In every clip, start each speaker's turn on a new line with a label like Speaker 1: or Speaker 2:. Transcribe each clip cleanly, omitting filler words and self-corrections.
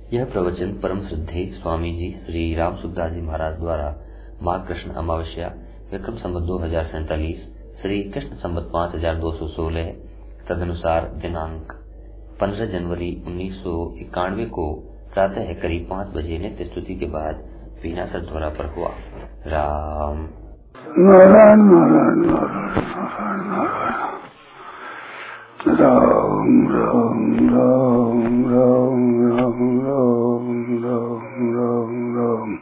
Speaker 1: यह प्रवचन परम श्रद्धेय स्वामी जी श्री राम सुखदास जी महाराज द्वारा माघ कृष्ण अमावस्या विक्रम संवत 2047 श्री कृष्ण संवत 5216 तदनुसार दिनांक 15 जनवरी 1991 को प्रातः करीब 5 बजे नित्य स्तुति के बाद वीणासर द्वारा पर हुआ। राम
Speaker 2: नारायण नारायण नारायण नारायण राम राम राम राम राम राम राम राम राम।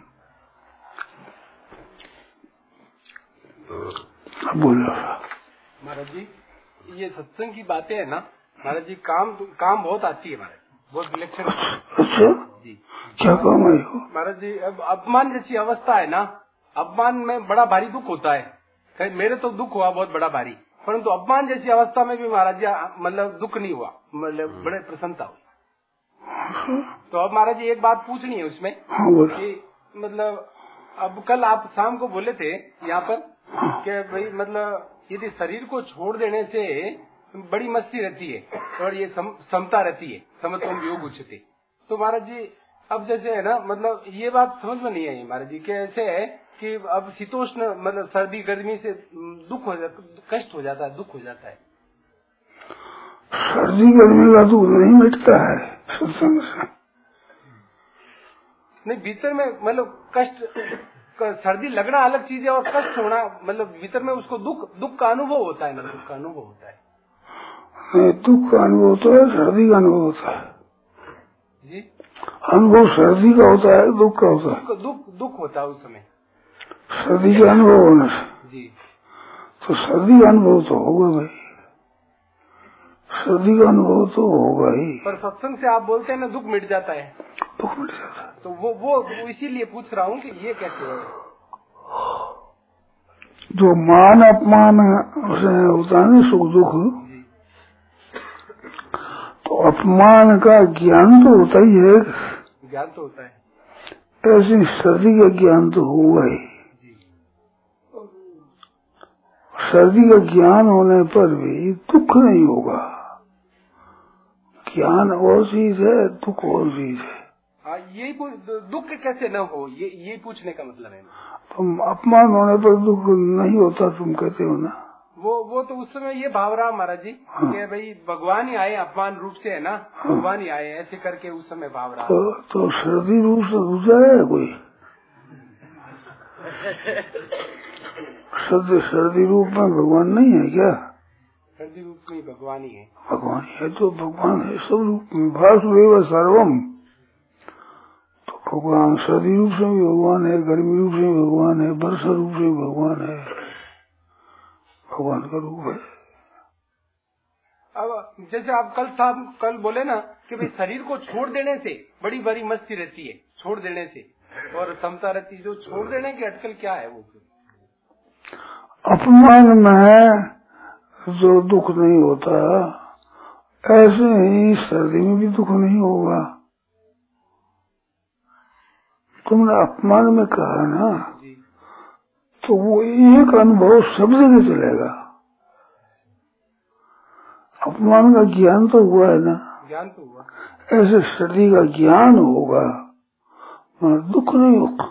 Speaker 2: बोलो
Speaker 3: महाराज जी, ये सत्संग की बातें है ना महाराज जी, काम बहुत आती है महाराज, बहुत विलक्षण।
Speaker 2: अच्छा
Speaker 3: जी,
Speaker 2: क्या काम है
Speaker 3: महाराज जी? अब अपमान जैसी अवस्था है ना, अपमान में बड़ा भारी दुख होता है। मेरे तो दुख हुआ बहुत बड़ा भारी, परंतु अपमान जैसी अवस्था में भी महाराज जी मतलब दुख नहीं हुआ, मतलब बड़े प्रसन्नता हुई। तो अब महाराज जी एक बात पूछनी है उसमें कि मतलब अब कल आप शाम को बोले थे यहाँ पर कि भाई मतलब यदि शरीर को छोड़ देने से बड़ी मस्ती रहती है और ये समता रहती है, समत्वम योग उच्यते। तो महाराज जी अब जैसे है ना, मतलब ये बात समझ में नहीं आई महाराज जी, कैसे है कि अब शीतोष्ण मतलब सर्दी गर्मी से दुख हो जाता, कष्ट हो जाता है, दुख हो जाता है।
Speaker 2: सर्दी गर्मी का दुख नहीं मिटता है सत्संग से।
Speaker 3: नहीं, भीतर में मतलब कष्ट, सर्दी लगना अलग चीज है और कष्ट होना मतलब भीतर में उसको दुख का अनुभव होता है ना, दुख का अनुभव होता है।
Speaker 2: नहीं, दुख का अनुभव तो है, सर्दी का अनुभव होता है
Speaker 3: जी।
Speaker 2: अनुभव सर्दी का होता है, दुख का होता है।
Speaker 3: दुख होता है उस समय
Speaker 2: सर्दी का अनुभव होने से
Speaker 3: जी।
Speaker 2: तो सर्दी का अनुभव तो होगा भाई, सर्दी का अनुभव तो होगा ही।
Speaker 3: पर सत्संग से आप बोलते हैं ना दुख मिट जाता है,
Speaker 2: दुख मिट जाता है।
Speaker 3: तो वो इसीलिए पूछ रहा हूँ कि ये कैसे है।
Speaker 2: जो मान अपमान से होता है ना सुख दुख, तो अपमान का ज्ञान तो होता ही है,
Speaker 3: ज्ञान तो होता है,
Speaker 2: ऐसी सर्दी का ज्ञान तो होगा ही। सर्दी का ज्ञान होने पर भी दुख नहीं होगा। ज्ञान और चीज है, दुख और चीज है।
Speaker 3: यही दुख कैसे न हो, ये पूछने का मतलब है।
Speaker 2: तुम अपमान होने पर दुख नहीं होता तुम कहते हो ना,
Speaker 3: वो तो उस समय ये भाव रहा महाराज जी कि भाई भगवान ही आए अपमान रूप से, है ना, भगवान ही आए ऐसे करके उस समय भाव रहा।
Speaker 2: तो सर्दी रूप से दूसरा है कोई सर्दी रूप में भगवान नहीं है क्या?
Speaker 3: सर्दी रूप में भगवान ही है,
Speaker 2: भगवान है तो भगवान है सब रूप में, वासुदेव सर्वम। तो भगवान सर्दी रूप से भी भगवान है, गर्मी रूप से भी भगवान है, वर्षा रूप से भी भगवान है, भगवान का रूप है।
Speaker 3: अब जैसे आप कल बोले ना कि भाई शरीर को छोड़ देने से बड़ी बड़ी मस्ती रहती है, छोड़ देने से और समता रहती है। जो छोड़ देने की अटकल क्या है? वो
Speaker 2: अपमान में जो दुख नहीं होता, ऐसे ही सर्दी में भी दुख नहीं होगा। तुमने अपमान में कहा ना, तो वो एक अनुभव सब जगह चलेगा। अपमान का ज्ञान तो हुआ है ना,
Speaker 3: ज्ञान तो हुआ,
Speaker 2: ऐसे सर्दी का ज्ञान होगा, दुख नहीं होगा।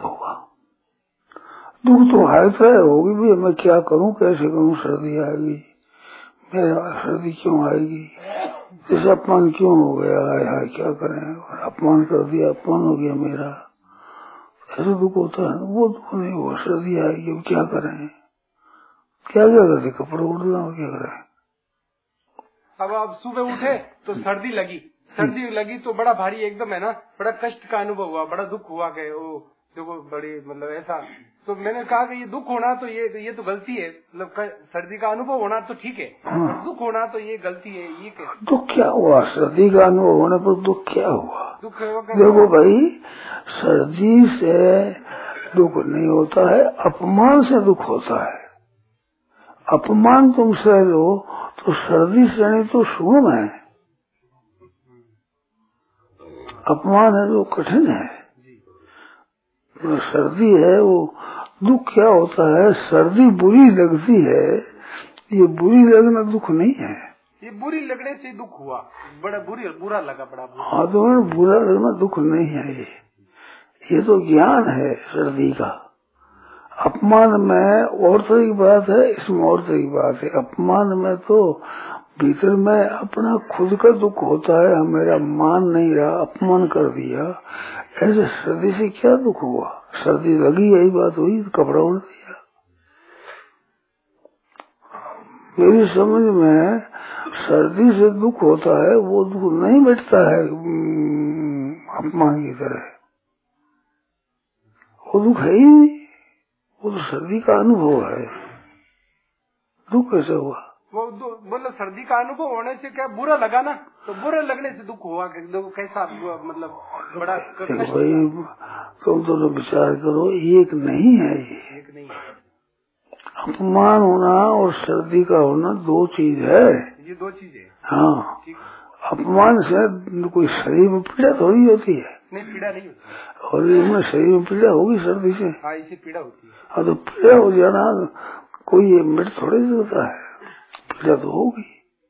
Speaker 2: दुख तो हायता होगी भी, मैं क्या करूं, कैसे करूं, सर्दी आएगी, मेरा सर्दी क्यों आएगी, जैसे अपमान क्यों हो गया, हाय क्या करें, अपमान कर दिया, अपमान हो गया मेरा, ऐसे दुख होता है। वो दुख नहीं हुआ, सर्दी आएगी, क्या करें, क्या करते, कपड़े उड़ना, क्या करें।
Speaker 3: अब आप सुबह उठे तो सर्दी लगी तो बड़ा भारी एकदम, है ना, बड़ा कष्ट का अनुभव हुआ, बड़ा दुख हुआ कि वो देखो बड़ी मतलब ऐसा। तो मैंने कहा कि ये दुख होना तो ये तो गलती है, मतलब सर्दी का अनुभव होना तो ठीक है, पर दुख होना तो ये गलती है। ये कैसे?
Speaker 2: दुख क्या हुआ? सर्दी का अनुभव होने पर दुख क्या हुआ?
Speaker 3: दुख
Speaker 2: देखो भाई, सर्दी से दुख नहीं होता है, अपमान से दुख होता है। अपमान तुम सह लो तो सर्दी सहनी तो सुगम है, अपमान है जो कठिन है। जो सर्दी है वो दुख क्या होता है, सर्दी बुरी लगती है, ये बुरी लगना दुख नहीं है।
Speaker 3: ये बुरी लगने से दुख हुआ, बड़ा बुरा लगा, बड़ा बुरा।
Speaker 2: हाँ तो बुरा लगना दुख नहीं है, ये तो ज्ञान है सर्दी का। अपमान में और तरह की बात है, इसमें और तरह की बात है। अपमान में तो भीतर में अपना खुद का दुख होता है, मेरा मान नहीं रहा, अपमान कर दिया। ऐसे सर्दी से क्या दुख हुआ? सर्दी लगी, यही बात हुई, कपड़ा उड़ दिया। मेरी समझ में सर्दी से दुख होता है, वो दुख नहीं मिटता है अपमान की तरह, वो दुख है ही नहीं, वो तो सर्दी का अनुभव है। दुख कैसे हुआ?
Speaker 3: वो बोलो सर्दी का अनुभव होने से क्या बुरा लगा ना, तो बुरा लगने से दुख हुआ, कैसा मतलब बड़ा
Speaker 2: भाई तुम तो विचार करो, एक नहीं है ये,
Speaker 3: एक नहीं है।
Speaker 2: अपमान होना और सर्दी का होना दो चीज है,
Speaker 3: ये दो चीजें।
Speaker 2: हाँ, अपमान से कोई शरीर में पीड़ा थोड़ी होती है,
Speaker 3: नहीं पीड़ा नहीं होती,
Speaker 2: और इसमें शरीर में पीड़ा होगी सर्दी से।
Speaker 3: हाँ इसे पीड़ा होती है।
Speaker 2: हाँ तो पीड़ा हो जाना कोई ये मिट थोड़ी होता है, पीड़ा तो होगी।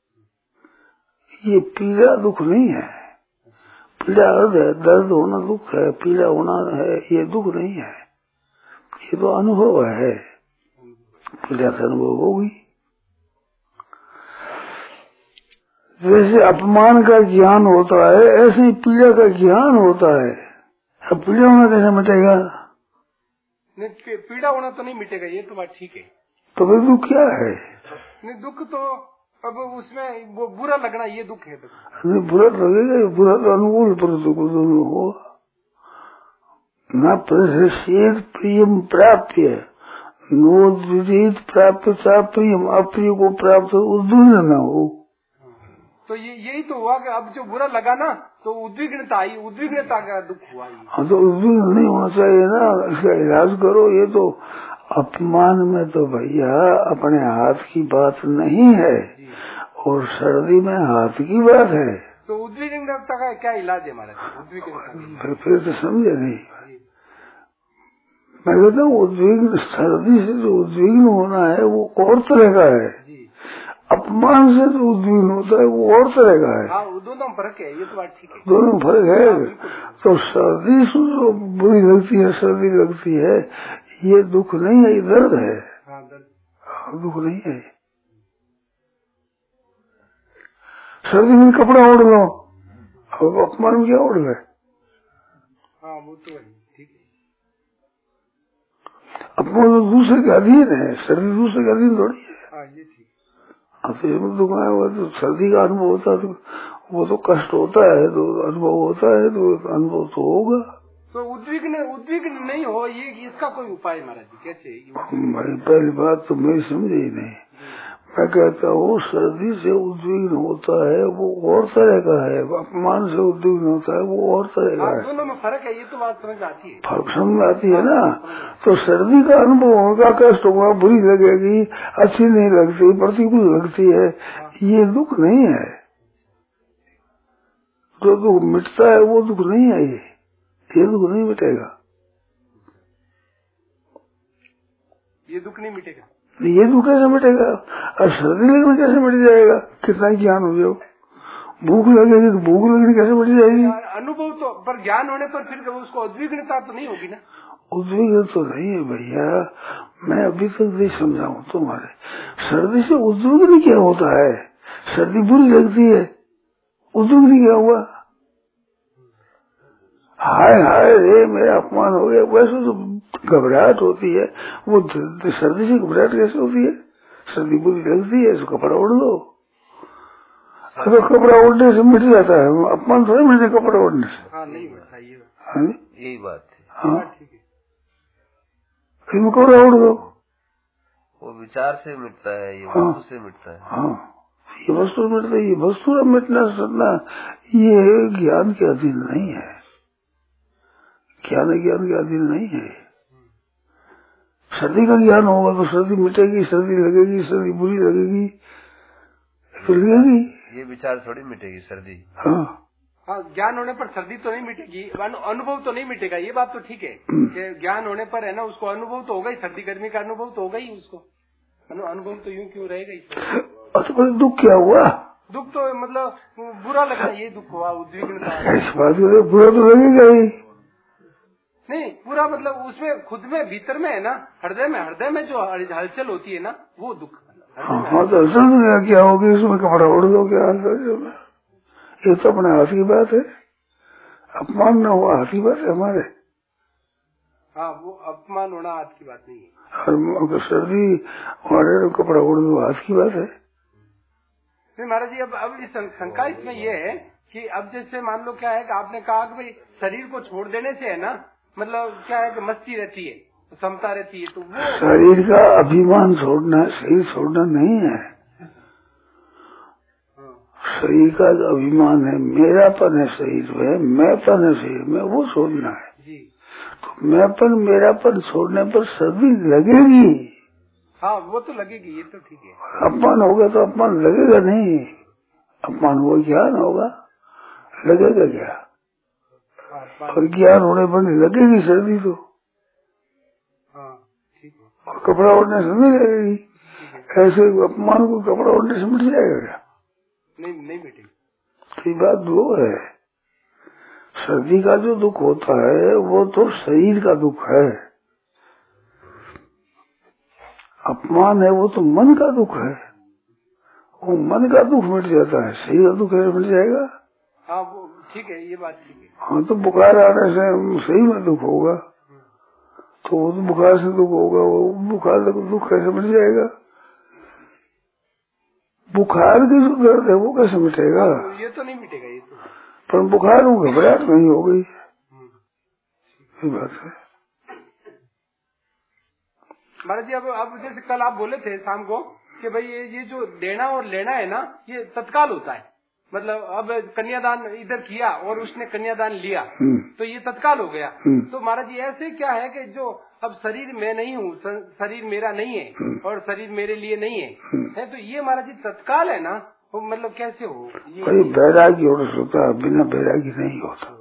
Speaker 2: ये पीड़ा दुख नहीं है, पीड़ा अर्थ है, दर्द होना दुख है, पीड़ा होना है, ये दुख नहीं है, ये तो अनुभव है। पीड़ा से अनुभव होगी। जैसे अपमान का ज्ञान होता है, ऐसे ही पीड़ा का ज्ञान होता है। अब पीड़ा होना कैसे मिटेगा?
Speaker 3: नहीं पीड़ा होना तो नहीं मिटेगा, ये तो बात ठीक है।
Speaker 2: तो भाई दुख क्या है?
Speaker 3: नहीं दुख तो अब उसमें वो बुरा लगना, ये दुख है।
Speaker 2: नहीं बुरा लगेगा, बुरा तो अनुकूल पर दुख दोनों हो न। प्रतिषेध प्रियम प्राप्य नोद्विदित प्राप्त प्रियम, अप्रिय को प्राप्त उद्विग्न न हो।
Speaker 3: तो यही तो हुआ कि अब जो बुरा लगा ना तो उद्विग्नता आई, उद्विग्नता का दुख हुआ।
Speaker 2: हाँ तो उद्विग्न नहीं होना चाहिए ना, इसका इलाज करो। ये तो अपमान में तो भैया अपने हाथ की बात नहीं है, और सर्दी में हाथ की बात है।
Speaker 3: तो उद्विग्नता का क्या इलाज है महाराज? उद्विग्नता
Speaker 2: फिर तो समझे नहीं। मैं कहता हूँ उद्विग्न, सर्दी से जो उद्विग्न होना है वो और तरह का है, अपमान से जो उद्विग्न होता है वो और तरह का है।
Speaker 3: हाँ, दोनों फर्क है, ये तो बात ठीक है,
Speaker 2: दोनों फर्क है। तो सर्दी से जो बुरी लगती है, सर्दी लगती है, ये दुख नहीं है, ये दर्द है।
Speaker 3: हाँ, दर्द,
Speaker 2: दुख नहीं है। सर्दी में कपड़ा ओढ़ लो, अब अपमान में क्या ओढ़ गए?
Speaker 3: हाँ वो तो है, ठीक है।
Speaker 2: अपमान तो दूसरे के अधीन है, सर्दी दूसरे के अधीन थोड़ी है।
Speaker 3: हाँ ये ठीक।
Speaker 2: हाँ तो इसमें दुख है, वो तो सर्दी का अनुभव होता है, तो वो तो कष्ट होता है, तो अनुभव होता है, तो अनुभव तो होगा।
Speaker 3: तो उद्विग्न नहीं हो, ये इसका कोई उपाय महाराज जी कैसे?
Speaker 2: भाई पहली बात तो मेरी समझे ही नहीं। मैं कहता हूँ सर्दी से उद्विग्न होता है वो और तरह का है, अपमान से उद्विग्न होता है वो और तरह का है।
Speaker 3: दोनों में फर्क है, ये तो बात समझ आती है,
Speaker 2: फर्क समझ आती है ना। तो सर्दी का अनुभव होगा, कष्ट होगा, बुरी लगेगी, अच्छी नहीं लगती, प्रतिकूल लगती है, ये दुख नहीं है। जो दुख मिटता है वो दुख नहीं है, ये दुख नहीं मिटेगा,
Speaker 3: ये दुख नहीं मिटेगा।
Speaker 2: ये दुख कैसे मिटेगा? और सर्दी लगने कैसे मिट जाएगा? कितना ज्ञान हो जाओ, भूख लगेगी तो भूख लगनी कैसे मिट जाएगी?
Speaker 3: अनुभव तो, पर ज्ञान होने पर फिर उसको उद्विग्नता तो नहीं होगी ना?
Speaker 2: उद्विग्न तो नहीं है भैया, मैं अभी तक नहीं समझाऊं तुम्हारे। सर्दी से उद्विग्न क्या होता है? सर्दी बुरी लगती है, उद्विग्न क्या हुआ? हाय हाय रे मेरा अपमान हो गया, वैसे तो घबराहट होती है। वो सर्दी से घबराहट कैसे होती है? सर्दी बुरी लगती है तो कपड़ा ओढ़ लो, तो कपड़ा ओढ़ने से मिट जाता है, अपमान थोड़ी मिलते कपड़ा ओढ़ने से।
Speaker 3: हाँ नहीं मिटता,
Speaker 1: यही बात है।
Speaker 2: हाँ
Speaker 3: ठीक है,
Speaker 2: फिर कपड़ा ओढ़ दो,
Speaker 1: वो विचार से मिटता है, ये
Speaker 2: हाँ,
Speaker 1: वस्तु से मिटता है।
Speaker 2: हाँ ये वस्तु मिटता है, ये वस्तु का मिटना सटना ये ज्ञान के अधीन नहीं है, ज्ञान के अधीन नहीं है। सर्दी का ज्ञान होगा तो सर्दी मिटेगी, सर्दी लगेगी, सर्दी बुरी लगेगी तो लगेगी,
Speaker 1: ये विचार थोड़ी मिटेगी सर्दी।
Speaker 2: हाँ
Speaker 3: हाँ ज्ञान होने पर सर्दी तो नहीं मिटेगी, अनुभव तो नहीं मिटेगा, ये बात तो ठीक है कि ज्ञान होने पर है ना, उसको अनुभव तो होगा ही, सर्दी गर्मी का अनुभव तो होगा ही, उसको अनुभव तो यूं क्यों रहेगा ही।
Speaker 2: तो दुख क्या हुआ?
Speaker 3: दुख तो मतलब बुरा लगना, ये दुख हुआ, उद्विग्नता।
Speaker 2: इस बात को बुरा तो लगेगा ही
Speaker 3: नहीं, पूरा मतलब उसमें खुद में भीतर में है ना, हृदय में जो हलचल होती है ना, वो दुख।
Speaker 2: हाँ तो असल में क्या होगी, इसमें कपड़ा उड़ लो क्या हलचल, ये तो अपने हाथ की बात है। अपमान न हुआ हाथ की बात है हमारे।
Speaker 3: हाँ, वो अपमान होना हाथ की बात नहीं है।
Speaker 2: और सर्दी हमारे कपड़ा उड़ लो हाथ की बात है।
Speaker 3: नहीं महाराज जी, अब इस शंका इसमें ये है कि अब जैसे मान लो क्या है कि आपने कहा कि भाई शरीर को छोड़ देने से है ना, मतलब क्या है कि मस्ती रहती है, समता रहती है, तो वो
Speaker 2: शरीर का अभिमान छोड़ना, शरीर छोड़ना नहीं है। शरीर का जो अभिमान है, मेरापन है शरीर में, मैंपन है शरीर में, वो छोड़ना है
Speaker 3: जी।
Speaker 2: तो मैंपन मेरापन छोड़ने पर सर्दी लगेगी।
Speaker 3: हाँ, वो तो लगेगी, ये तो ठीक है।
Speaker 2: अपमान होगा तो अपमान लगेगा नहीं, अपमान हुआ ज्ञान होगा, लगेगा क्या? और ज्ञान होने पर नहीं लगेगी सर्दी तो।
Speaker 3: हाँ, ठीक है।
Speaker 2: और कपड़ा ओढ़ने से नहीं लगेगी। ऐसे अपमान को कपड़ा ओढ़ने से मिट जाएगा क्या?
Speaker 3: नहीं मिटेगी।
Speaker 2: तो बात वो है, सर्दी का जो दुख होता है वो तो शरीर का दुख है, अपमान है वो तो मन का दुख है। वो मन का दुख मिट जाता है, शरीर का दुख मिट जाएगा।
Speaker 3: हाँ, वो ठीक है, ये बात ठीक है।
Speaker 2: हाँ तो बुखार आने से सही में दुख होगा, तो वो तो बुखार से दुख होगा, वो बुखार का दुख कैसे मिट जाएगा? बुखार की जो दर्द है वो कैसे मिटेगा?
Speaker 3: ये तो नहीं मिटेगा, ये तो।
Speaker 2: पर बुखार में घबराहट नहीं हो गई, ये बात है।
Speaker 3: महाराज जी, अब जैसे कल आप बोले थे शाम को कि भाई ये जो देना और लेना है ना, ये तत्काल होता है। मतलब अब कन्यादान इधर किया और उसने कन्यादान लिया, तो ये तत्काल हो गया। तो महाराज जी ऐसे क्या है कि जो अब शरीर मैं नहीं हूँ, शरीर मेरा नहीं है और शरीर मेरे लिए नहीं है, तो ये महाराज जी तत्काल है ना, वो मतलब कैसे हो? ये
Speaker 2: बैरागी होता है, बिना बैरागी नहीं होता।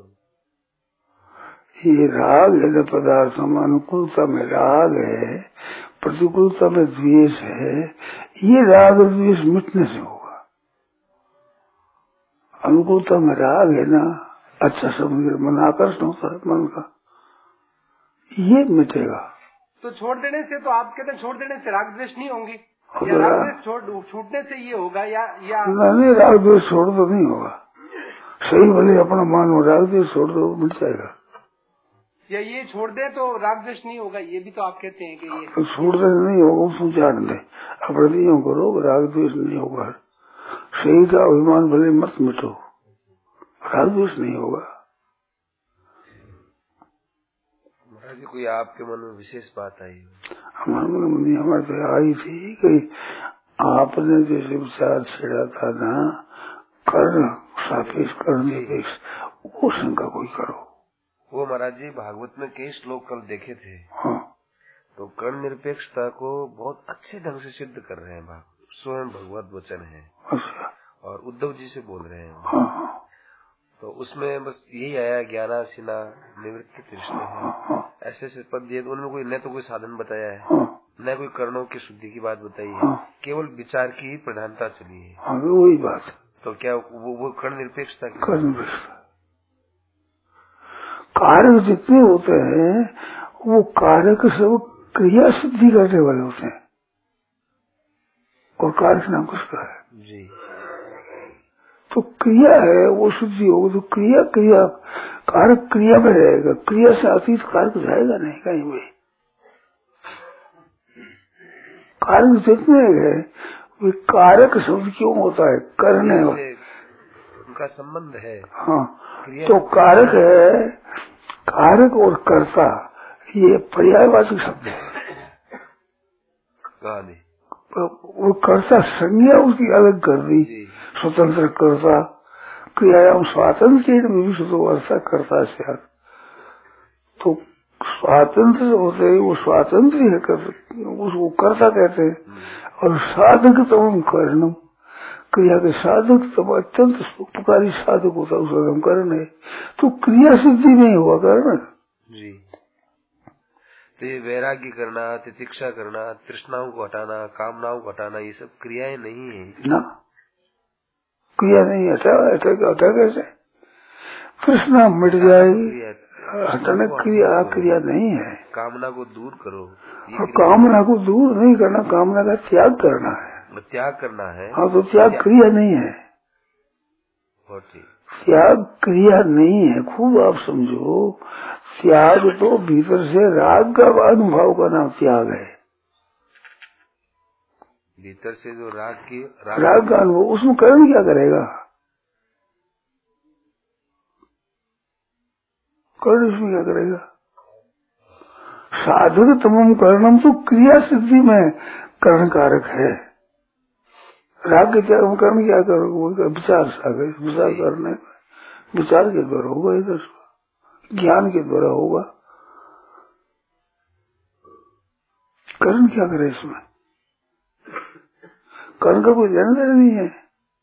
Speaker 2: ये राग है न पदार्थों में, अनुकूलता में राग है, प्रतिकूलता में द्वेष है। ये राग और द्वेष मिटने से होगा। अनुकूलता में राग है ना, अच्छा समझ मन आकर्षण होता है मन का, ये मिटेगा।
Speaker 3: तो छोड़ देने से, तो आप कहते हैं छोड़ देने से राग द्वेष नहीं होंगी, या राग द्वेष छूटने से ये होगा, या
Speaker 2: नहीं, राग द्वेष छोड़ दो नहीं होगा। सही भले अपना मान हो, राग द्वेष छोड़ दो मिट जाएगा।
Speaker 3: या ये छोड़ दे तो राग द्वेष नहीं होगा, ये भी तो आप कहते हैं कि ये
Speaker 2: तो छोड़ दे नहीं होगा, उसको जान दे, अपराधी करो, राग द्वेष नहीं होगा। सही का अभिमान भले मत मिटो, राग द्वेष नहीं होगा।
Speaker 4: महाराज जी, कोई आपके मन में विशेष बात आई?
Speaker 2: हमारे मन में हमारे तो आई थी कि आपने जैसे विचार छेड़ा था ना, कर्ण सापेक्ष कर्ण निरपेक्ष, वो शंका कोई करो।
Speaker 4: वो महाराज जी भागवत में कई श्लोक कल देखे थे।
Speaker 2: हाँ।
Speaker 4: तो कर्ण निरपेक्षता को बहुत अच्छे ढंग से सिद्ध कर रहे हैं, स्वयं भगवत वचन है।
Speaker 2: अच्छा।
Speaker 4: और उद्धव जी से बोल रहे हैं।
Speaker 2: हाँ।
Speaker 4: तो उसमें बस यही आया, ज्ञानासीना निवृत्ति तृष्णा है, ऐसे ऐसे पद दिए। उनमें कोई न तो कोई साधन बताया है, न कोई कर्णों की शुद्धि की बात बताई है, केवल विचार की ही प्रधानता चली है।
Speaker 2: वही बात।
Speaker 4: तो क्या वो कर्ण निरपेक्षता की?
Speaker 2: कर्ण निरपेक्षता। कारक जितने होते हैं वो कारक सब क्रिया सिद्धि करने वाले होते हैं, और कारक नाम किसका है
Speaker 4: जी।
Speaker 2: तो क्रिया है वो शुद्धि होगी, तो क्रिया कारक क्रिया में रहेगा, क्रिया से अतीत कारक जाएगा नहीं कहीं भी। कारक जितने हैं वे कारक शब्द क्यों होता है? करने
Speaker 4: उनका संबंध है।
Speaker 2: हाँ, तो कारक है, कारक और कर्ता ये पर्यायवाचक शब्द है। वो कर्ता संज्ञा उसकी अलग कर दी, स्वतंत्र कर्ता, क्रियायाम स्वातंत्र में भी स्वतंत्र कर्ता से। तो स्वातंत्र होते है वो स्वातंत्र है, उसको कर्ता कहते हैं। और साधक तम कर्णम, क्रिया के साधक तब अत्यंत उपकारी साधक होता है, उसका कर्ण है। तो क्रिया सिद्धि नहीं हुआ कर्ण
Speaker 4: जी। तो ये वैराग्य करना, तितिक्षा करना, तृष्णाओं को हटाना, कामनाओं को हटाना, ये सब क्रियाएं नहीं है
Speaker 2: ना। क्रिया नहीं हटा कैसे? तृष्णा मिट जाएगी, हटाने क्रिया क्रिया नहीं है।
Speaker 4: कामना को दूर करो,
Speaker 2: और कामना को दूर नहीं करना, कामना का त्याग करना है।
Speaker 4: त्याग करना है।
Speaker 2: हाँ, तो त्याग क्रिया नहीं है, त्याग क्रिया नहीं है। खूब आप समझो, त्याग तो भीतर से राग का अनुभव का नाम त्याग है।
Speaker 4: भीतर से जो राग
Speaker 2: का अनुभव, उसमें कर्म क्या करेगा? कर्ण इसमें क्या करेगा? साधक तमम कर्णम तो क्रिया सिद्धि में कर्ण कारक है। राग के त्याग में कर्म क्या करोगे? विचार सागर, विचार करने, विचार के द्वारा होगा, इधर ज्ञान के द्वारा होगा। कर्ण क्या करे इसमें? कर्ण का कोई लेना देना नहीं है।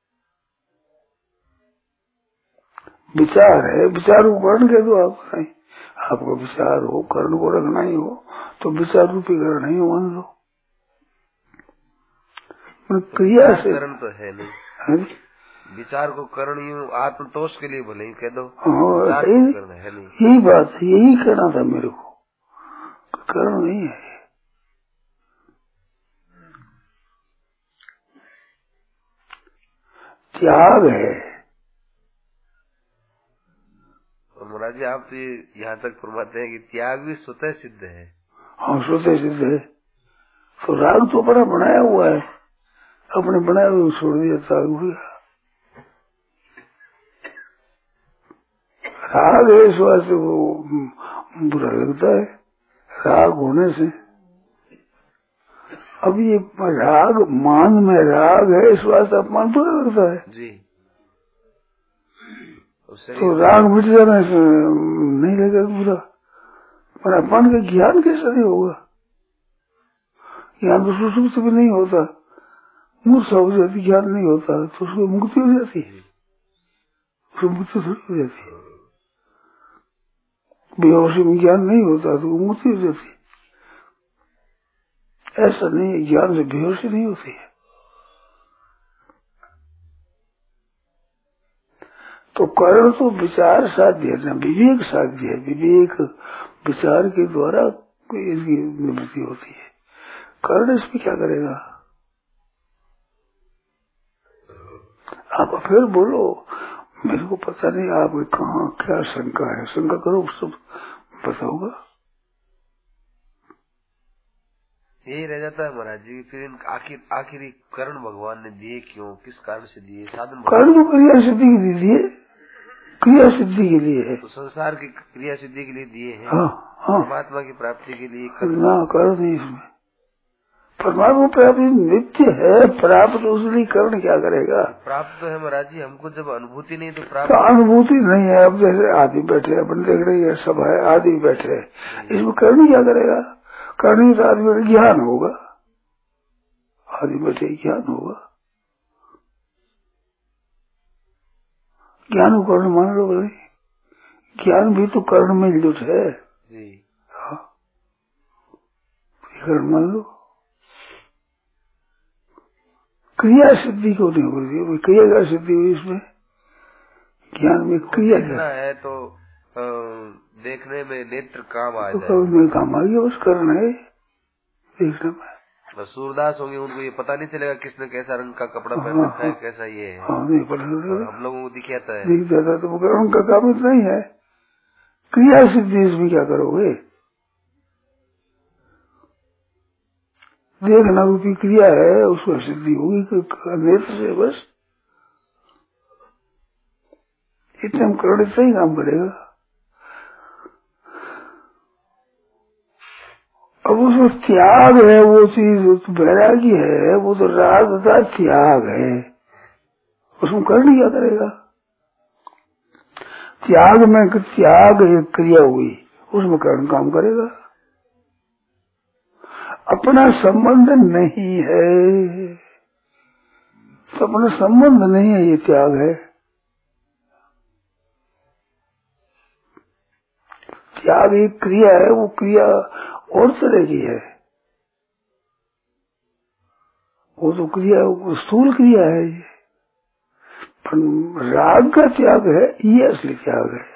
Speaker 2: विचार है, विचार को कर्ण कह दो आप। नहीं, आपको विचार हो, कर्ण को रखना ही हो तो विचार रूपी कर्ण ही मान लो। क्रिया से
Speaker 4: कर्ण तो है नहीं, विचार को कर्ण यूं आत्मतोष के लिए भले ही कह दो, विचार को कर्ण है नहीं।
Speaker 2: यही बात है, यही कहना था मेरे को, कर्ण नहीं है। त्याग है।
Speaker 4: महाराज जी, आप तो यहाँ तक फरमाते हैं कि त्याग भी स्वतः सिद्ध है।
Speaker 2: हाँ, स्वतः सिद्ध है। तो राग तो अपना बनाया हुआ है, अपने बनाए हुए छोड़ दिया, त्याग हुआ। राग है, इस वास्ते वो बुरा लगता है, राग होने से। अब ये राग, मान में राग है, इस वास्ते अपमान बुरा लगता है
Speaker 4: जी।
Speaker 2: तो राग मिट जाने से नहीं लगेगा बुरा, पर अपमान का ज्ञान कैसे नहीं होगा? ज्ञान तो सुसुप्त भी नहीं होता, मूर्छा हो जाती, ज्ञान नहीं होता तो उसको मुक्ति हो जाती है, उसको मुक्ति थोड़ी हो जाती है। बेहोशी में ज्ञान नहीं होता तो मुक्ति हो जाती है। ऐसा नहीं है, ज्ञान से बेहोशी नहीं होती है। तो कर्ण तो विचार साध्य है, विवेक साध्य है। विवेक विचार के द्वारा इसकी निवृत्ति होती है। कर्ण इसमें क्या करेगा? आप फिर बोलो, मेरे को पता नहीं आपके कहाँ क्या शंका है, शंका करो, सब बताऊंगा।
Speaker 4: यही रह जाता है महाराज जी, फिर आखिरी कर्ण भगवान ने दिए क्यों, किस कारण से दिए? साधन
Speaker 2: कर्ण को क्रिया सिद्धि के लिए दिए, क्रिया सिद्धि के लिए है।
Speaker 4: तो संसार की क्रिया सिद्धि के लिए दिए हैं।
Speaker 2: हाँ, हाँ।
Speaker 4: परमात्मा की प्राप्ति के लिए
Speaker 2: ना कर्ण नहीं इसमें। परमात्मा प्राप्ति नित्य है, प्राप्त उसलिए कर्ण क्या करेगा?
Speaker 4: प्राप्त तो है महाराज जी, हमको जब अनुभूति नहीं तो प्राप्त
Speaker 2: तो अनुभूति नहीं है। अब जैसे आदमी बैठे, अपन देख रहे हैं सब है, आदमी बैठे, इसमें कर्ण क्या करेगा? कर्ण तो आदमी का ज्ञान होगा, आदमी बैठे ज्ञान होगा, ज्ञान को कर्ण मान लो। भाई ज्ञान भी तो कर्ण में जुट है
Speaker 4: जी।
Speaker 2: हाँ, कर्ण मान लो। क्रिया सिद्धि को नहीं हो रही, क्रिया का सिद्धि हुई इसमें, ज्ञान में क्रिया
Speaker 4: है तो देखने में नेत्र काम आ जाए,
Speaker 2: तो काम आ गया, बस कर्ण है देखने में।
Speaker 4: सूरदास होंगे, उनको ये पता नहीं चलेगा किसने कैसा रंग का कपड़ा पहन रखा है, कैसा ये है।
Speaker 2: हाँ, नहीं पता चलेगा,
Speaker 4: हम लोगों को दिख जाता है,
Speaker 2: दिख जाता है। तो कर्ण का काम इतना ही है। क्रिया सिद्धि इसमें क्या करोगे? देखना रूपी क्रिया है, उसको सिद्धि होगी नेत्र से, बस इतने हम कर्ण से ही काम करेगा। अब उसमें त्याग है, वो चीज वैराग्य है, वो तो राग का त्याग है, उसमें कर्ण क्या करेगा? त्याग में त्याग एक क्रिया हुई, उसमें कर्ण काम करेगा। अपना संबंध नहीं है, तो अपना संबंध नहीं है, ये त्याग है। त्याग एक क्रिया है, वो क्रिया और तरह की है, वो तो क्रिया स्थूल क्रिया है, ये राग का त्याग है, ये असली त्याग है।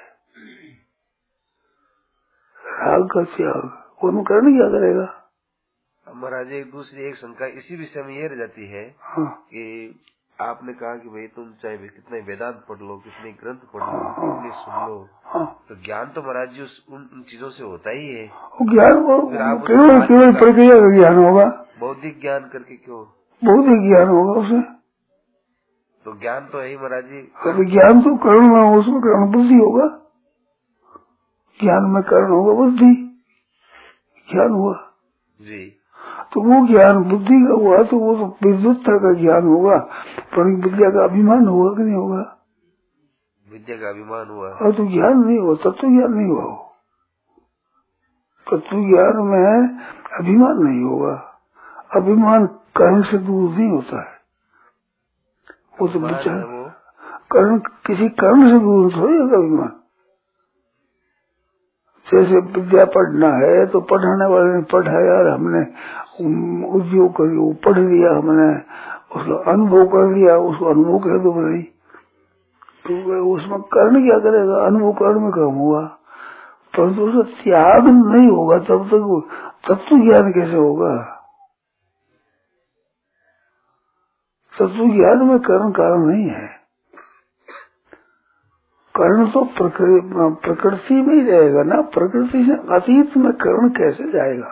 Speaker 2: राग का त्याग, वो कर्ण क्या करेगा?
Speaker 4: महाराज एक दूसरी एक शंका इसी विषय में ये रह जाती है कि आपने कहा कि भाई तुम चाहे कितने वेदांत पढ़ लो, कितने ग्रंथ पढ़ लो, कितनी सुन लो, तो ज्ञान तो महाराज जी उन चीजों से होता ही है।
Speaker 2: ज्ञान केवल प्रक्रिया का ज्ञान होगा,
Speaker 4: बौद्धिक ज्ञान करके क्यों?
Speaker 2: बौद्धिक ज्ञान होगा उसे,
Speaker 4: तो ज्ञान तो है ही महाराज जी।
Speaker 2: ज्ञान तो कर्ण में, उसमें कर्ण बुद्धि होगा, ज्ञान में कर्ण होगा बुद्धि, ज्ञान हुआ
Speaker 4: जी।
Speaker 2: तो वो ज्ञान बुद्धि का हुआ तो वो तो विद्युत्ता का ज्ञान होगा, पर विद्या का अभिमान होगा कि नहीं होगा?
Speaker 4: विद्या का अभिमान हुआ
Speaker 2: और तो ज्ञान नहीं हुआ, तत्व ज्ञान नहीं हुआ। तत्व ज्ञान में अभिमान नहीं होगा, अभिमान कर्ण से दूर नहीं होता है, वो तो विचार कर्ण, किसी कर्ण से दूर थोड़ी होगा अभिमान। जैसे विद्या पढ़ना है तो पढ़ाने वाले ने पढ़ाया और हमने उद्योग कर पढ़ लिया, हमने उसका अनुभव कर लिया, उसको अनुभव कह दो नहीं, तो उसमें कर्ण क्या करेगा? अनुभव कर्ण में कम हुआ, परंतु उसका त्याग नहीं होगा तब तक तत्व ज्ञान कैसे होगा? तत्व ज्ञान में कर्ण कारण नहीं है। कर्ण तो प्रकृति में ही रहेगा ना, प्रकृति से अतीत में कर्ण कैसे जाएगा?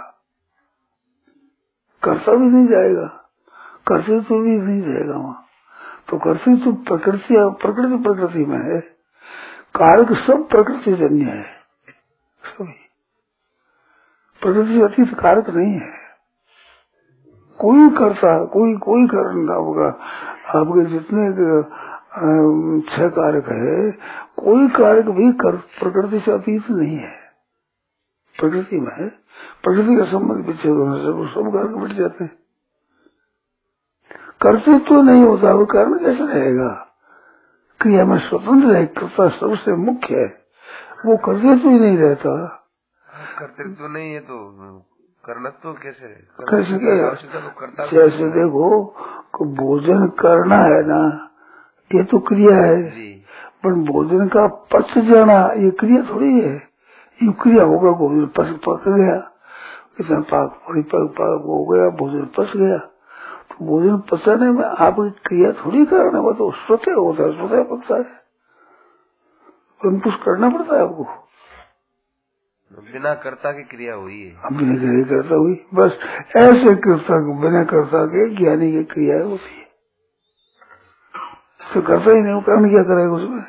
Speaker 2: कर्ता भी नहीं जाएगा, कर्तृत्व भी नहीं जाएगा वहाँ, तो कर्तृत्व प्रकृति में है, कारक सब प्रकृति जन्य है, सभी प्रकृति से अतीत कारक नहीं है। कोई कर्ता, कोई कारण होगा, आपके जितने 6 कारक है, कोई कारक भी प्रकृति से अतीत नहीं है, प्रकृति में है। प्रकृति का संबंध विच्छेद होने से सब कारक मिट जाते हैं। कर्तृत्व तो नहीं होता, वो कारण कैसे रहेगा? क्रिया में स्वतंत्र है, कर्ता सबसे मुख्य है, वो कर्तृत्व ही नहीं रहता।
Speaker 4: कर्तृत्व नहीं है तो कर्णत्व कैसे
Speaker 2: कैसे? जैसे देखो भोजन करना है ना, ये तो क्रिया है, पर भोजन का पच जाना ये क्रिया थोड़ी है, ये क्रिया होगा, भोजन पक गया, इतना पाक हो गया, भोजन पच गया, तो भोजन पचाने में आपकी क्रिया थोड़ी करना, वो तो स्वतः होता है, स्वतः पकता है, परंतु कुछ करना पड़ता है आपको,
Speaker 4: बिना कर्ता की क्रिया हुई है,
Speaker 2: बिना क्रिया करता हुई, बस ऐसे कर्ता को बिना कर्ता के ज्ञानी की क्रिया होती है, तो करता ही नहीं, कारण क्या करेगा उसमें?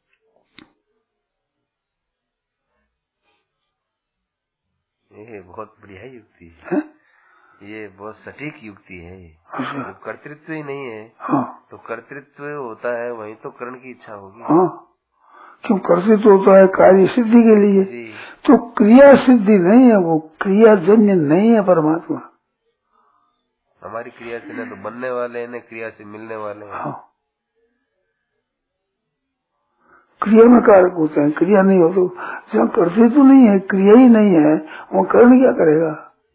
Speaker 4: ये बहुत बढ़िया युक्ति है, ये बहुत सटीक युक्ति है। तो कर्तृत्व ही नहीं है, तो कर्तृत्व होता है वहीं तो कर्ण की इच्छा होगी।
Speaker 2: क्यों? कर्तृत्व होता है कार्य सिद्धि के लिए, तो क्रिया सिद्धि नहीं है, वो क्रिया जन्य नहीं है परमात्मा।
Speaker 4: हमारी क्रिया से न तो बनने वाले हैं, न क्रिया से मिलने वाले हैं।
Speaker 2: क्रिया में कारक होते हैं, क्रिया नहीं हो तो जहाँ कर्तृत्व नहीं है, क्रिया ही नहीं है, वहाँ कर्ण क्या करेगा?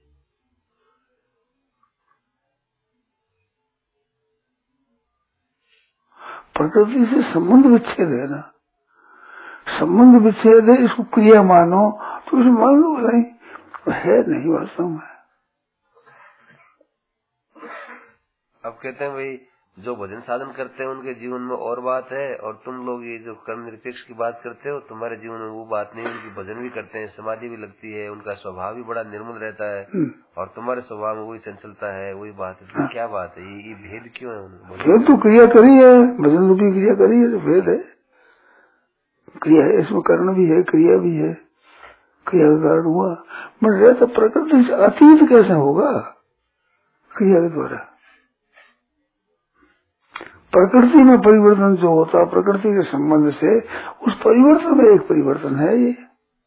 Speaker 2: प्रकृति से संबंध विच्छेद है ना, संबंध विच्छेद है, इसको क्रिया मानो तो इसे मानो नहीं, है नहीं वास्तव में।
Speaker 4: अब कहते हैं भाई जो भजन साधन करते हैं उनके जीवन में और बात है, और तुम लोग ये जो कर्म निरपेक्ष की बात करते हो, तुम्हारे जीवन में वो बात नहीं, उनकी भजन भी करते हैं, समाधि भी लगती है, उनका स्वभाव भी बड़ा निर्मल रहता है, और तुम्हारे स्वभाव में वही चंचलता है, वही बात है, तो क्या बात है, ये भेद क्यों है?
Speaker 2: भेद तो क्रिया करी है, भजन रूपी क्रिया करी है, तो भेद है, क्रिया है, इसमें कर्ण भी है, क्रिया भी है, क्रिया का कारण हुआ, मगर तो प्रकृति से अतीत कैसे होगा? क्रिया के द्वारा प्रकृति में परिवर्तन जो होता है, प्रकृति के संबंध से उस परिवर्तन में एक परिवर्तन है, ये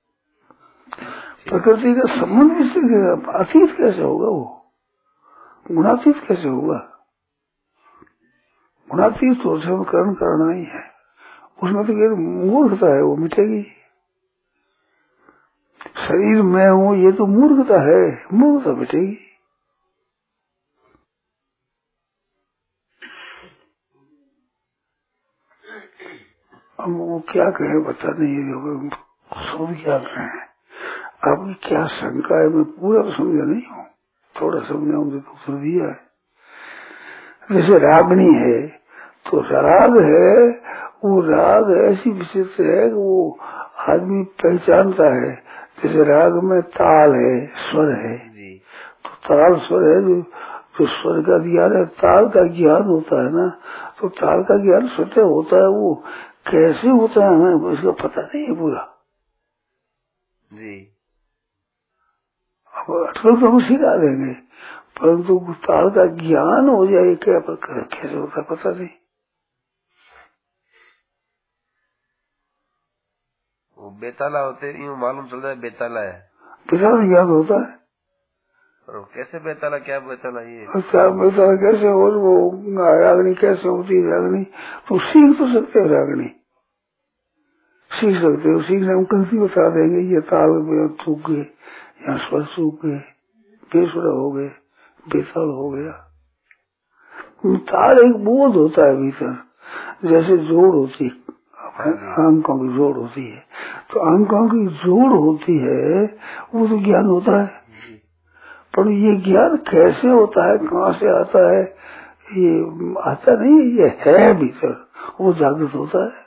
Speaker 2: प्रकृति का संबंध से अतीत कैसे होगा? वो गुणातीत कैसे होगा? गुणातीत तो कर्ण करना ही है, उसमें तो मूर्खता है, वो मिटेगी। शरीर में हूँ ये तो मूर्खता है, मूर्खता मिटेगी। वो क्या कहे पता नहीं, खुद क्या कहें। आपकी क्या शंका है, मैं पूरा तो समझा नहीं हूँ, थोड़ा समझा मुझे तो उत्तर दिया है। जैसे रागनी है तो राग है, वो राग ऐसी विशिष्ट है कि वो आदमी पहचानता है। जैसे राग में ताल है, स्वर है, तो ताल स्वर है, जो स्वर का ज्ञान है, ताल का ज्ञान होता है ना, तो ताल का ज्ञान स्वतः होता है। वो कैसे होता है हमें इसका पता नहीं है पूरा
Speaker 4: जी।
Speaker 2: अब अटल तो हम सिखा देंगे, परंतु ताल का ज्ञान हो जाए क्या कैसे होता है पता नहीं।
Speaker 4: वो बेताला होते यूँ मालूम चल जाए बेताला है,
Speaker 2: बेताला ज्ञान होता है।
Speaker 4: और कैसे बेताला, क्या बेताला ये,
Speaker 2: अच्छा बेताला कैसे, और वो रागनी कैसे होती है रागनी, तो सीख तो सकते हो, रागनी सीख सकते हो। सीखने हम कभी बता देंगे, ये ताल में चूक गए, यहाँ स्वर चूक गए, बेसुरा हो गए, बेताल हो गया। ताल एक बोध होता है भीतर, जैसे जोड़ होती है, अंकों की जोड़ होती है, तो अंकों की जोड़ होती है, वो तो ज्ञान होता है। पर ये ज्ञान कैसे होता है, कहाँ से आता है, ये आता नहीं, ये है भीतर, वो जागृत होता है।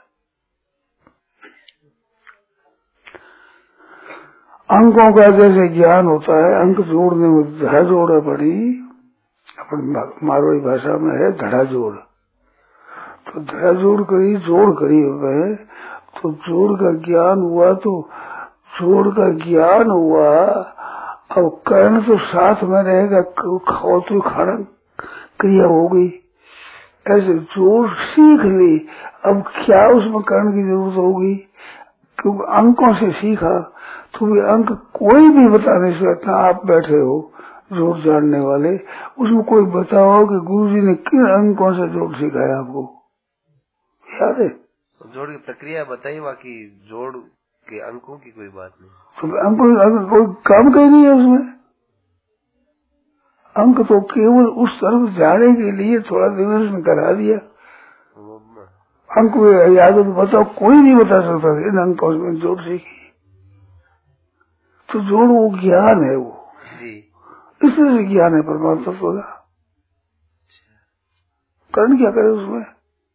Speaker 2: अंकों का जैसे ज्ञान होता है, अंक जोड़ने में धड़ा जोड़ पड़ी, अपन मारवाड़ी भाषा में है धड़ा जोड़, तो धड़ा जोड़ करी, जोड़ करी हुए, तो जोड़ का ज्ञान हुआ, तो जोड़ का ज्ञान हुआ, अब कर्ण तो साथ में रहेगा, खाओ तो खाना क्रिया हो गई, ऐसे जोड़ सीख ली। अब क्या उसमें कर्ण की जरूरत होगी, क्योंकि अंकों से सीखा, तो ये अंक कोई भी बता नहीं सकता। आप बैठे हो जोड़ जानने वाले, उसमें कोई बताओ कि गुरुजी ने किन अंकों से जोड़ सिखाया, आपको याद है?
Speaker 4: जोड़ की प्रक्रिया बताइए, बाकी जोड़ के अंकों की कोई बात नहीं।
Speaker 2: तो अंक कोई काम का ही नहीं है उसमें। अंक तो केवल उस तरफ जाने के लिए थोड़ा निवेदन करा दिया। अंक याद हो तो बताओ, कोई नहीं बता सकता इन अंकों में जोड़ सीखी, तो जोड़ वो ज्ञान है, वो इस तरह से ज्ञान है परमात्मा तत्व का। कर्ण क्या करे उसमें,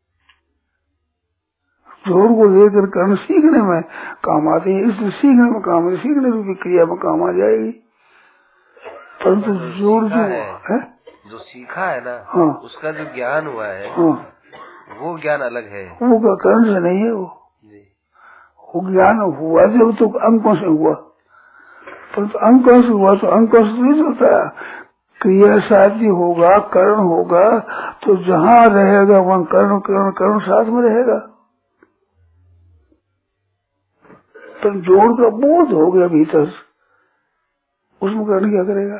Speaker 2: जोड़ को लेकर कर्ण सीखने में काम आते हैं, इसलिए सीखने में काम, सीखने रूपी क्रिया में काम आ जाएगी। परंतु जोड़ जो है,
Speaker 4: जो सीखा है ना,
Speaker 2: हाँ,
Speaker 4: उसका जो ज्ञान हुआ है,
Speaker 2: हाँ,
Speaker 4: वो ज्ञान अलग है,
Speaker 2: वो कर्ण से नहीं है। वो ज्ञान हुआ जब तो अंकों से हुआ, परंतु अंकों से हुआ तो अंकों से नहीं होता, क्रिया साथी होगा, कर्ण होगा, तो जहाँ रहेगा वहाँ कर्ण कर्ण कर्ण साथ में रहेगा। पर जोड़ का बोध हो गया भीतर, उसमें कर्ण क्या करेगा,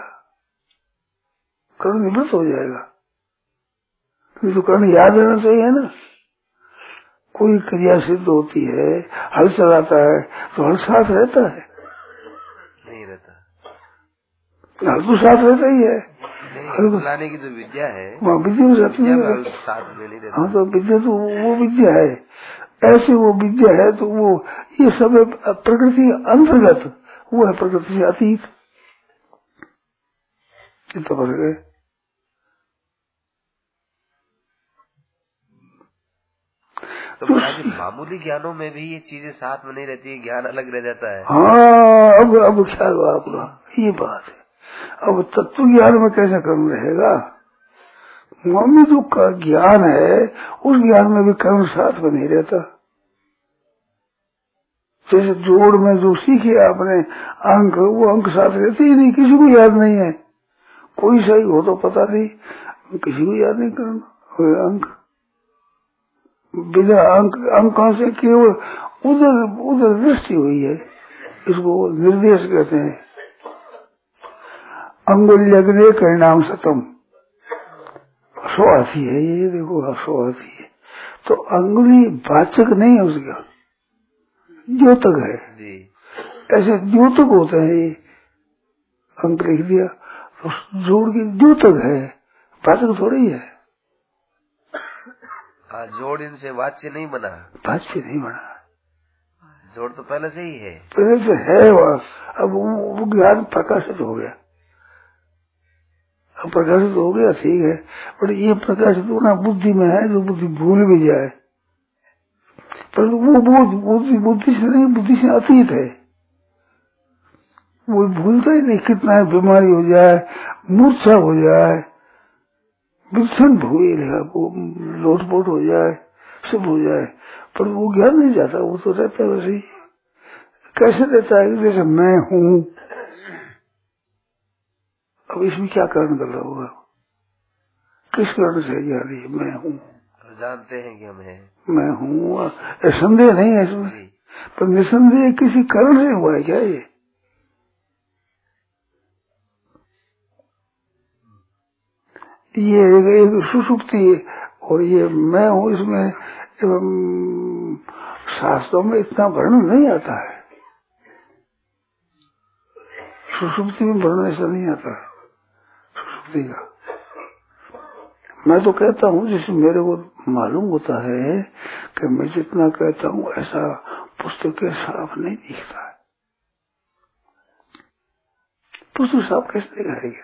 Speaker 2: कर्ण निवृत्त हो जाएगा। तो कर्ण याद रहना चाहिए ना, कोई क्रिया सिद्ध होती है, हल चलाता है तो हल साथ रहता है,
Speaker 4: नहीं रहता,
Speaker 2: हल तो साथ रहता ही है।
Speaker 4: हल चलाने की जो विद्या है,
Speaker 2: वहाँ विद्या साथ में
Speaker 4: नहीं रहता।
Speaker 2: हाँ, तो विद्या तो वो विद्या है, ऐसी वो विद्या है, तो वो ये सब प्रकृति अंतर्गत, वो है प्रकृति से अतीत। कितना फर्क है।
Speaker 4: तो मामूली ज्ञानों में भी ये चीजें साथ में नहीं रहती है, ज्ञान अलग रह जाता है।
Speaker 2: हाँ, अब ख्याल हुआ आपका, ये बात है। अब तत्व ज्ञान में कैसे कर्म रहेगा, मम्मी जो ज्ञान है उस ज्ञान में भी कर्म साथ में नहीं रहता। जैसे जोड़ में जो सीखे आपने अंक, वो अंक साथ रहते ही नहीं, किसी को याद नहीं है, कोई सही हो तो पता नहीं, किसी को याद नहीं करना अंक, बिना अंकों से केवल उधर दृष्टि हुई है, इसको निर्देश कहते हैं। अंगुल्यग्ने परिणाम सतम, स्वार्थी है ये, देखो स्वार्थी है, तो अंगुली वाचक नहीं है उसका, द्योतक है जी। ऐसे द्योतक होते हैं, ये अंक लिख दिया तो जोड़ की द्योतक है, वाचक थोड़ी है।
Speaker 4: हाँ, जोड़ इनसे वाच्य नहीं बना,
Speaker 2: वाच्य नहीं बना,
Speaker 4: जोड़ तो पहले से ही है,
Speaker 2: पहले से है वह। अब वो ज्ञान प्रकाशित हो गया, अब प्रकाशित हो गया ठीक है, पर ये प्रकाशित होना बुद्धि में है, जो बुद्धि भूल भी जाए, पर वो बुद्धि से नहीं, बुद्धि से अतीत है, वो भूलता ही नहीं। कितना बीमारी हो जाए, मूर्छा हो जाए, विलक्षण भूल है, वो लोटपोट हो जाए, सब हो जाए, पर वो ज्ञान नहीं जाता, वो तो रहता है वैसे ही। कैसे रहता है? जैसे मैं हूँ, अब इसमें क्या कारण कर रहा होगा? किस कारण से ज्ञान है? मैं हूँ,
Speaker 4: जानते हैं कि हम हैं,
Speaker 2: मैं हूँ, संदेह नहीं है इसमें, पर निसंदेह किसी कारण से हुआ है क्या? ये एक सुषुप्ति है, और ये मैं हूँ, इसमें शास्त्रों में इतना वर्णन नहीं आता है, सुषुप्ति में वर्णन ऐसा नहीं आता है सुषुप्ति का। मैं तो कहता हूँ जिसे मेरे को मालूम होता है कि मैं जितना कहता हूँ ऐसा पुस्तक के साफ नहीं दिखता है। पुस्तक साफ कैसे दिखाएगी?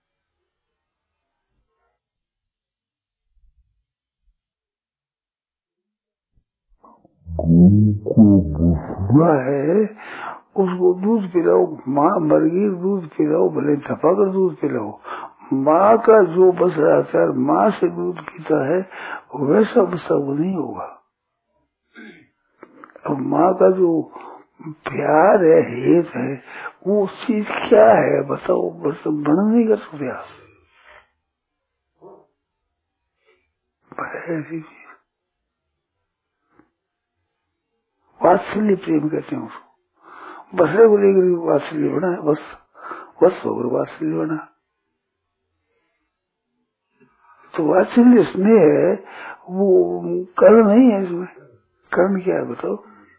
Speaker 2: हुआ है, उसको दूध पिलाओ, माँ मर गई, दूध पिलाओ, भले धपाकर दूध पिलाओ, माँ का जो बस आचार माँ से दूध पीता है वैसा बसा वो नहीं होगा। अब माँ का जो प्यार है, हेत है, वो चीज क्या है बताओ? बस वर्णन नहीं कर सकते आप। ऐसी चीज वात्सल्य प्रेम कहते हैं उसको। बसरे को लेकर वात्सल्य बना है, बस होकर वात्सल्य बना। तो वात्सल्य स्नेह है, वो कर्ण नहीं है इसमें। कर्ण क्या है बताओ?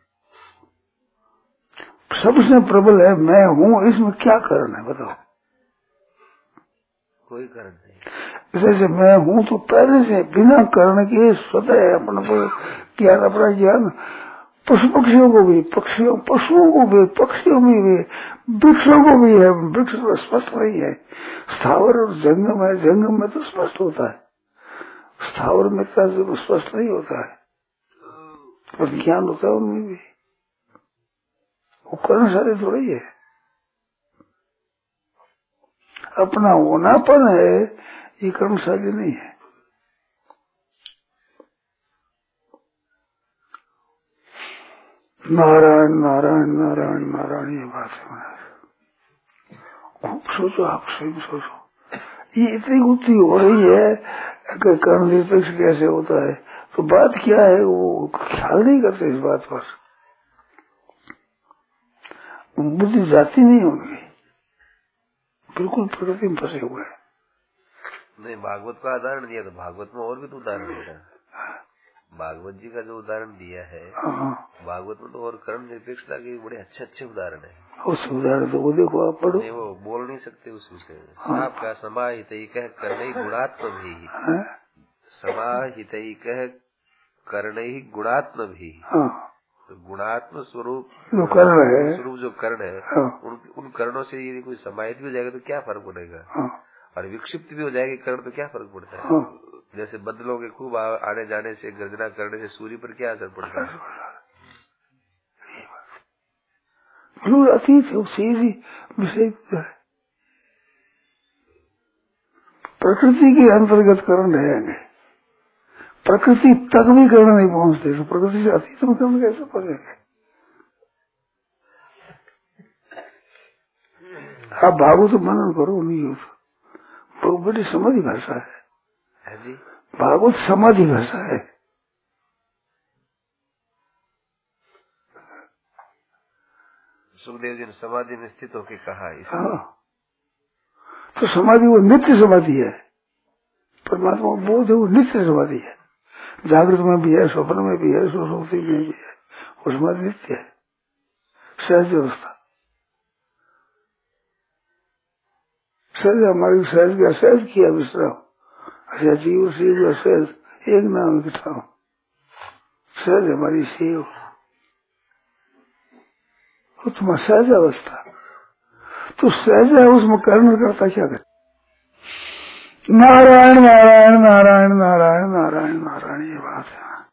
Speaker 2: सबसे प्रबल है मैं हूँ, इसमें क्या कर्ण है बताओ?
Speaker 4: कोई कर्ण नहीं।
Speaker 2: जैसे मैं हूँ तो पहले से बिना कर्ण के स्वतः अपना ज्ञान, अपना ज्ञान पशु पक्षियों को भी, पशुओं को भी, पक्षियों में भी, वृक्षों को भी है। वृक्ष तो स्पष्ट नहीं है, स्थावर और जंगम है, जंगम में तो स्पष्ट होता है, स्थावर में तो स्पष्ट नहीं होता है, पर ज्ञान होता है उनमें भी। वो कर्मशाली थोड़ी है, अपना होनापन है, ये कर्मशाली नहीं है। नारायण नारायण नारायण नारायण, ये बात है। खूब सोचो, आप स्वयं सोचो, ये इतनी बुद्धि हो रही है कि कर्म निरपेक्ष कैसे होता है, तो बात क्या है वो ख्याल नहीं करते इस बात पर। बुद्धि जाती नहीं होगी, बिल्कुल प्रकृति में फंसे हुए हैं।
Speaker 4: नहीं, भागवत का उदाहरण दिया, तो भागवत में और भी तो उदाहरण दिया। भागवत जी का जो उदाहरण दिया है, भागवत में तो और कर्म निरपेक्षता के बड़े अच्छे अच्छे उदाहरण है।
Speaker 2: उस उदाहरण तो वो देखो, आप पढ़ो।
Speaker 4: नहीं, वो बोल नहीं सकते उस विषय में। आपका समाहित कह करने गुणात्म भी, समाहित कह करने ही गुणात्म भी, तो गुणात्म स्वरूप
Speaker 2: जो कर्ण है,
Speaker 4: स्वरूप जो कर्ण है, उन कर्णों से यदि कोई समाहित भी हो जाएगा तो क्या फर्क पड़ेगा, और विक्षिप्त भी हो जाएगी कर्ण तो क्या फर्क पड़ता है। जैसे बदलों के खूब आने जाने से, गर्जना करने से सूर्य पर क्या असर पड़ता है?
Speaker 2: अतीत है, उसे ही विषय है। प्रकृति के अंतर्गत कर्ण रहेंगे, प्रकृति तक भी कर्ण नहीं पहुंचते, तो प्रकृति से अतीत में कर्ण कैसे पहुंचेंगे? आप भागो तो मनन करो, नहीं हो तो बहुत बड़ी समाधि भाषा है
Speaker 4: जी।
Speaker 2: भागवत समाधि भाषा है।
Speaker 4: सुखदेव जी ने समाधि में स्थित होकर कहा।
Speaker 2: हाँ, तो समाधि वो नित्य समाधि है, परमात्मा बोध है, वो नित्य समाधि है। जागृत में भी है, स्वप्न में भी है, सुषुप्ति में भी है, वो समाधि नित्य है, सहज अवस्था। सहज हमारी सहज का सहज किया विश्राम, अच्छा जीव शिव सहज एक नाम इकट्ठा। सहज हमारी सेव, वो तुम्हारा सहज अवस्था। तो सहज है, उसमें कर्म करता क्या करे? नारायण नारायण नारायण नारायण नारायण नारायण, ये बात है।